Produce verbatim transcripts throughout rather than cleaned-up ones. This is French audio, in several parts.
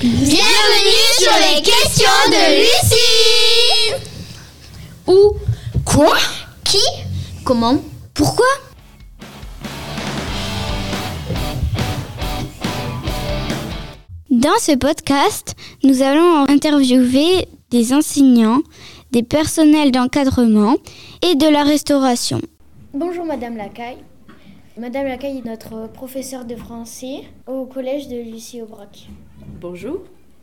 Bienvenue sur les questions de Lucie. Où? Quoi? Qui? Comment? Pourquoi? Dans ce podcast, nous allons interviewer des enseignants, des personnels d'encadrement et de la restauration. Bonjour Madame Lacaille. Madame Lacaille est notre professeure de français au collège de Lucie-Aubrac. Bonjour.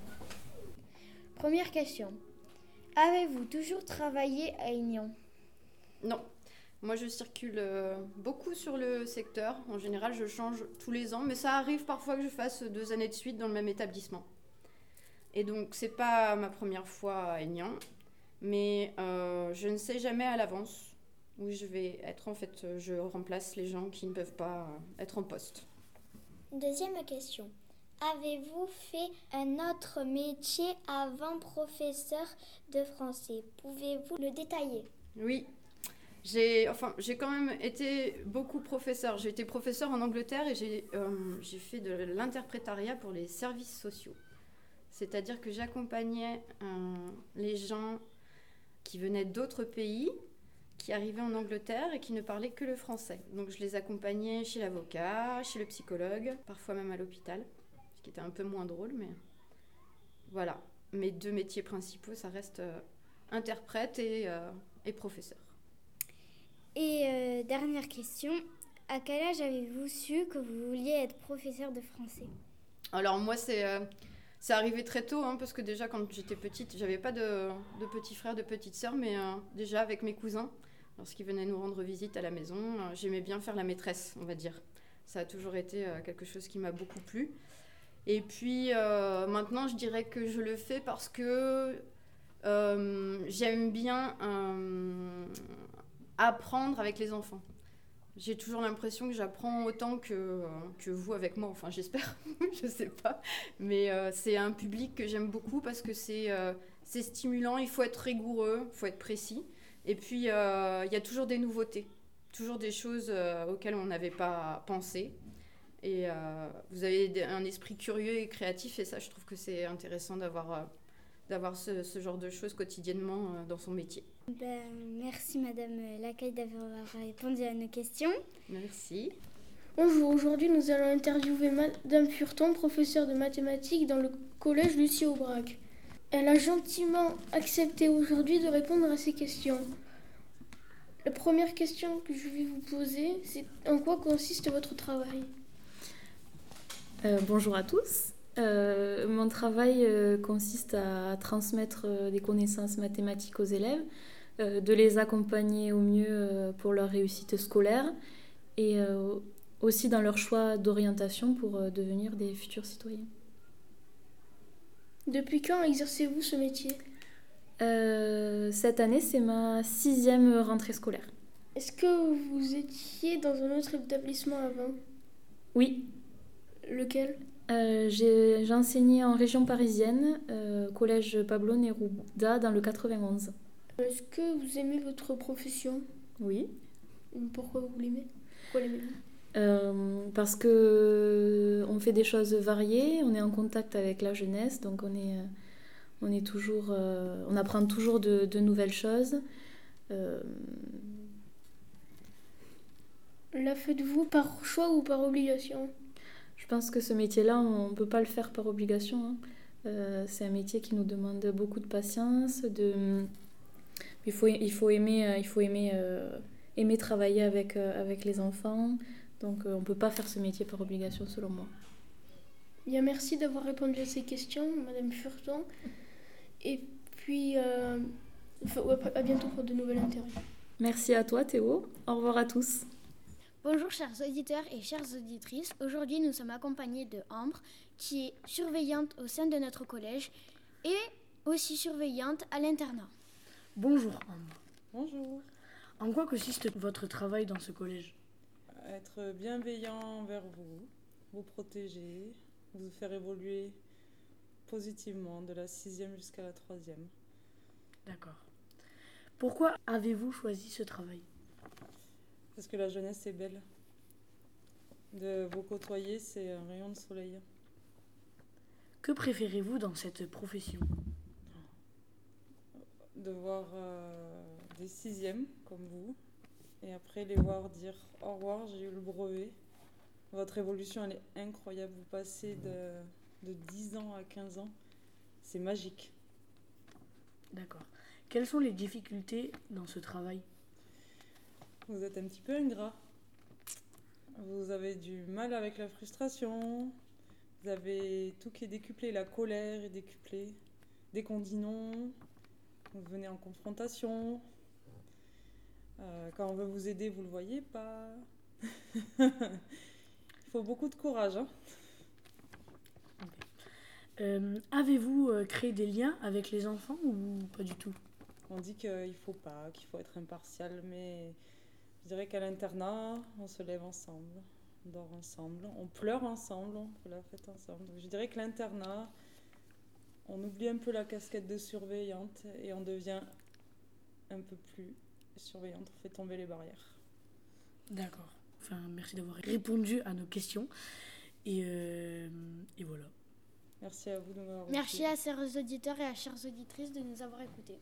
Première question. Avez-vous toujours travaillé à Aignan? Non. Moi, je circule euh, beaucoup sur le secteur. En général, je change tous les ans, mais ça arrive parfois que je fasse deux années de suite dans le même établissement. Et donc, c'est pas ma première fois à Aignan, mais euh, je ne sais jamais à l'avance où je vais être. En fait, je remplace les gens qui ne peuvent pas être en poste. Deuxième question. Avez-vous fait un autre métier avant professeur de français? Pouvez-vous le détailler? Oui. J'ai, enfin, j'ai quand même été beaucoup professeur. J'ai été professeur en Angleterre et j'ai, euh, j'ai fait de l'interprétariat pour les services sociaux. C'est-à-dire que j'accompagnais euh, les gens qui venaient d'autres pays, qui arrivaient en Angleterre et qui ne parlaient que le français. Donc je les accompagnais chez l'avocat, chez le psychologue, parfois même à l'hôpital, ce qui était un peu moins drôle, mais voilà. Mes deux métiers principaux, ça reste euh, interprète et, euh, et professeur. Et euh, dernière question, à quel âge avez-vous su que vous vouliez être professeur de français? Alors moi, c'est, euh, c'est arrivé très tôt, hein, parce que déjà quand j'étais petite, j'avais pas de, de petits frères, de petites sœurs, mais euh, déjà avec mes cousins, lorsqu'ils venaient nous rendre visite à la maison, euh, j'aimais bien faire la maîtresse, on va dire. Ça a toujours été euh, quelque chose qui m'a beaucoup plu. Et puis euh, maintenant, je dirais que je le fais parce que euh, j'aime bien... Euh, apprendre avec les enfants. J'ai toujours l'impression que j'apprends autant que, euh, que vous avec moi, enfin j'espère, je sais pas. Mais euh, c'est un public que j'aime beaucoup parce que c'est, euh, c'est stimulant, il faut être rigoureux, il faut être précis. Et puis euh, il y a toujours des nouveautés, toujours des choses euh, auxquelles on n'avait pas pensé. Et euh, vous avez un esprit curieux et créatif et ça je trouve que c'est intéressant d'avoir... Euh, d'avoir ce, ce genre de choses quotidiennement euh, dans son métier. Ben, merci Madame Lacaille d'avoir répondu à nos questions. Merci. Bonjour, aujourd'hui nous allons interviewer Madame Furton, professeure de mathématiques dans le collège Lucie-Aubrac. Elle a gentiment accepté aujourd'hui de répondre à ces questions. La première question que je vais vous poser, c'est en quoi consiste votre travail? euh, Bonjour à tous. Euh, mon travail euh, consiste à transmettre euh, des connaissances mathématiques aux élèves, euh, de les accompagner au mieux euh, pour leur réussite scolaire et euh, aussi dans leur choix d'orientation pour euh, devenir des futurs citoyens. Depuis quand exercez-vous ce métier? euh, Cette année, c'est ma sixième rentrée scolaire. Est-ce que vous étiez dans un autre établissement avant? Oui. Lequel? Euh, j'ai, j'ai enseigné en région parisienne, euh, collège Pablo Neruda dans le quatre-vingt-onze. Est-ce que vous aimez votre profession? Oui. Pourquoi vous l'aimez? Pourquoi l'aimez-vous? euh, Parce qu'on fait des choses variées, on est en contact avec la jeunesse, donc on est, on est toujours, euh, on apprend toujours de, de nouvelles choses. Euh... La faites-vous par choix ou par obligation? Je pense que ce métier-là, on ne peut pas le faire par obligation. Hein. Euh, c'est un métier qui nous demande beaucoup de patience. De... Il faut, il faut aimer, il faut aimer, euh, aimer travailler avec, euh, avec les enfants. Donc euh, on ne peut pas faire ce métier par obligation, selon moi. Bien, merci d'avoir répondu à ces questions, Madame Furton. Et puis, euh, à bientôt pour de nouvelles interviews. Merci à toi, Théo. Au revoir à tous. Bonjour chers auditeurs et chères auditrices, aujourd'hui nous sommes accompagnés de Ambre qui est surveillante au sein de notre collège et aussi surveillante à l'internat. Bonjour Ambre. Bonjour. En quoi consiste votre travail dans ce collège? Être bienveillant envers vous, vous protéger, vous faire évoluer positivement de la sixième jusqu'à la troisième. D'accord. Pourquoi avez-vous choisi ce travail? Parce que la jeunesse est belle. De vous côtoyer, c'est un rayon de soleil. Que préférez-vous dans cette profession ? De voir euh, des sixièmes comme vous et après les voir dire au revoir, j'ai eu le brevet. Votre évolution, elle est incroyable. Vous passez de, de dix ans à quinze ans. C'est magique. D'accord. Quelles sont les difficultés dans ce travail ? Vous êtes un petit peu ingrat. Vous avez du mal avec la frustration. Vous avez tout qui est décuplé. La colère est décuplée. Dès qu'on dit non, vous venez en confrontation. Euh, quand on veut vous aider, vous ne le voyez pas. Il faut beaucoup de courage. Hein. Euh, avez-vous euh, créé des liens avec les enfants ou pas du tout ? On dit qu'il ne faut pas, qu'il faut être impartial, mais je dirais qu'à l'internat, on se lève ensemble, on dort ensemble, on pleure ensemble, on fait la fête ensemble. Donc je dirais que l'internat, on oublie un peu la casquette de surveillante et on devient un peu plus surveillante, on fait tomber les barrières. D'accord. Enfin, merci d'avoir répondu à nos questions. Et, euh, et voilà. Merci à vous de m'avoir Merci écouté. à chers auditeurs et à chères auditrices de nous avoir écoutés.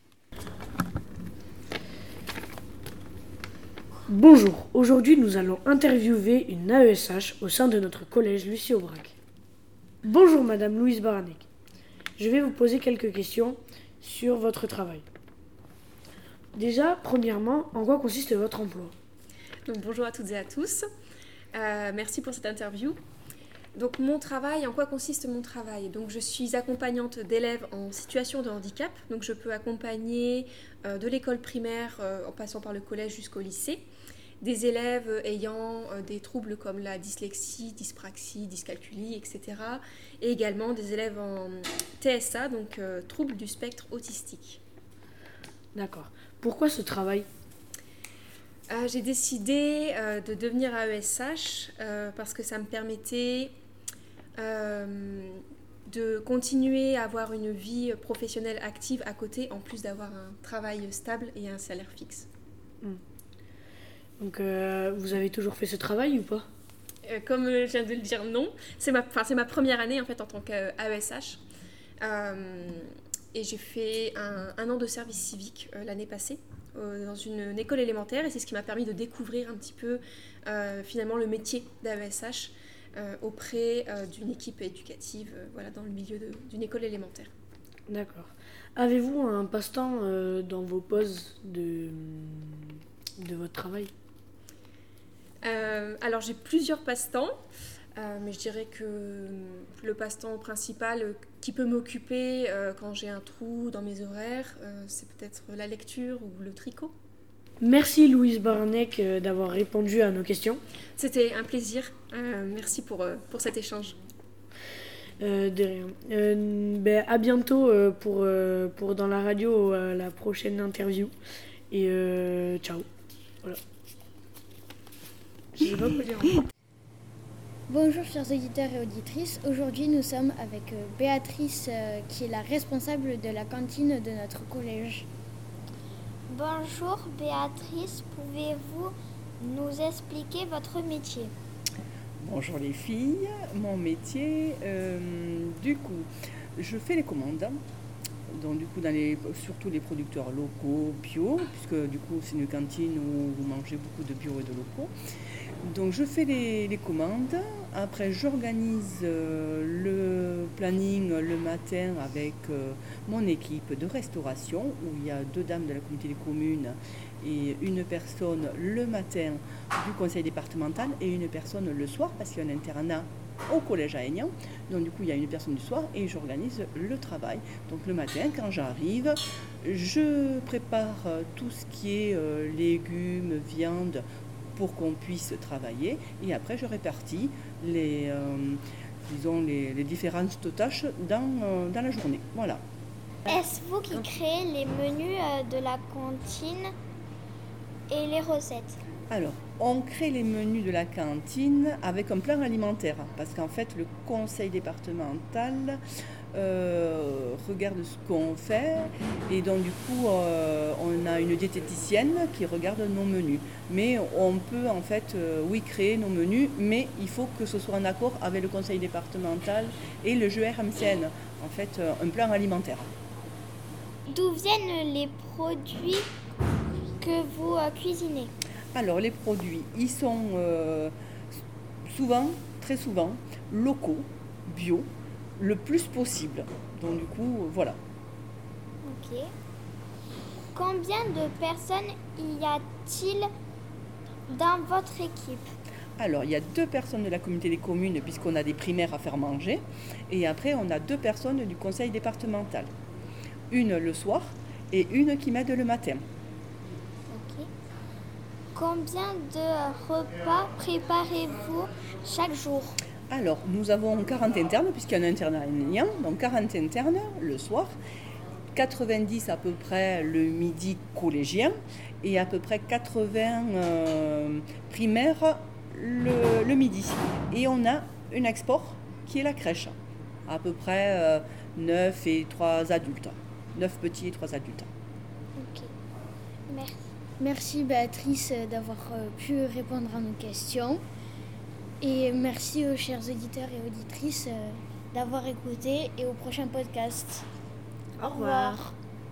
Bonjour, aujourd'hui nous allons interviewer une A E S H au sein de notre collège Lucie Aubrac. Bonjour Madame Louise Baranek. Je vais vous poser quelques questions sur votre travail. Déjà, premièrement, en quoi consiste votre emploi ? Donc, bonjour à toutes et à tous. Euh, merci pour cette interview. Donc mon travail, en quoi consiste mon travail ? Donc je suis accompagnante d'élèves en situation de handicap. Donc je peux accompagner euh, de l'école primaire euh, en passant par le collège jusqu'au lycée, des élèves ayant euh, des troubles comme la dyslexie, dyspraxie, dyscalculie, et cetera. Et également des élèves en T S A, donc euh, troubles du spectre autistique. D'accord. Pourquoi ce travail ? Euh, j'ai décidé euh, de devenir A E S H euh, parce que ça me permettait euh, de continuer à avoir une vie professionnelle active à côté, en plus d'avoir un travail stable et un salaire fixe. Mmh. Donc, euh, vous avez toujours fait ce travail ou pas ? euh, Comme je viens de le dire, non. C'est ma, c'est ma première année en fait en tant qu'A E S H. Euh, et j'ai fait un, un an de service civique euh, l'année passée dans une, une école élémentaire, et c'est ce qui m'a permis de découvrir un petit peu euh, finalement le métier d'A E S H euh, auprès euh, d'une équipe éducative euh, voilà, dans le milieu de, d'une école élémentaire. D'accord. Avez-vous un passe-temps euh, dans vos pauses de, de votre travail ? euh, Alors j'ai plusieurs passe-temps, euh, mais je dirais que le passe-temps principal euh, qui peut m'occuper euh, quand j'ai un trou dans mes horaires, euh, c'est peut-être la lecture ou le tricot. Merci Louise Baranek euh, d'avoir répondu à nos questions. C'était un plaisir. Euh, merci pour, euh, pour cet échange. Euh, de rien. Euh, ben, à bientôt euh, pour, euh, pour dans la radio euh, la prochaine interview. Et euh, ciao. Voilà. Je sais pas quoi dire. Bonjour chers auditeurs et auditrices, aujourd'hui nous sommes avec Béatrice euh, qui est la responsable de la cantine de notre collège. Bonjour Béatrice, pouvez-vous nous expliquer votre métier ? Bonjour les filles, mon métier, euh, du coup, je fais les commandes, donc du coup dans les, surtout les producteurs locaux, bio, puisque du coup c'est une cantine où vous mangez beaucoup de bio et de locaux. Donc je fais les, les commandes, après j'organise euh, le planning le matin avec euh, mon équipe de restauration, où il y a deux dames de la communauté des communes et une personne le matin du conseil départemental et une personne le soir, parce qu'il y a un internat au collège à Aignan. Donc du coup il y a une personne du soir et j'organise le travail. Donc le matin quand j'arrive, je prépare tout ce qui est euh, légumes, viande, pour qu'on puisse travailler, et après je répartis les, euh, disons les, les différentes tâches dans, euh, dans la journée. Voilà. Est-ce vous qui créez les menus de la cantine et les recettes ? Alors, on crée les menus de la cantine avec un plan alimentaire, parce qu'en fait le conseil départemental euh, regarde ce qu'on fait et donc du coup euh, on a une diététicienne qui regarde nos menus. Mais on peut en fait, euh, oui, créer nos menus, mais il faut que ce soit en accord avec le conseil départemental et le G E R M C N, en fait euh, un plan alimentaire. D'où viennent les produits que vous euh, cuisinez? Alors les produits, ils sont euh, souvent, très souvent, locaux, bio, le plus possible. Donc du coup, voilà. Ok. Combien de personnes y a-t-il dans votre équipe? Alors, il y a deux personnes de la communauté des communes, puisqu'on a des primaires à faire manger. Et après, on a deux personnes du conseil départemental. Une le soir et une qui m'aide le matin. Ok. Combien de repas préparez-vous chaque jour? Alors, nous avons quarante internes, puisqu'il y a un internat enseignant, donc quarante internes le soir, quatre-vingt-dix à peu près le midi collégien, et à peu près quatre-vingts euh, primaires le, le midi. Et on a un export qui est la crèche, à peu près euh, neuf et trois adultes, neuf petits et trois adultes. Ok, merci. Merci Béatrice d'avoir pu répondre à nos questions. Et merci aux chers auditeurs et auditrices d'avoir écouté et au prochain podcast. Au revoir.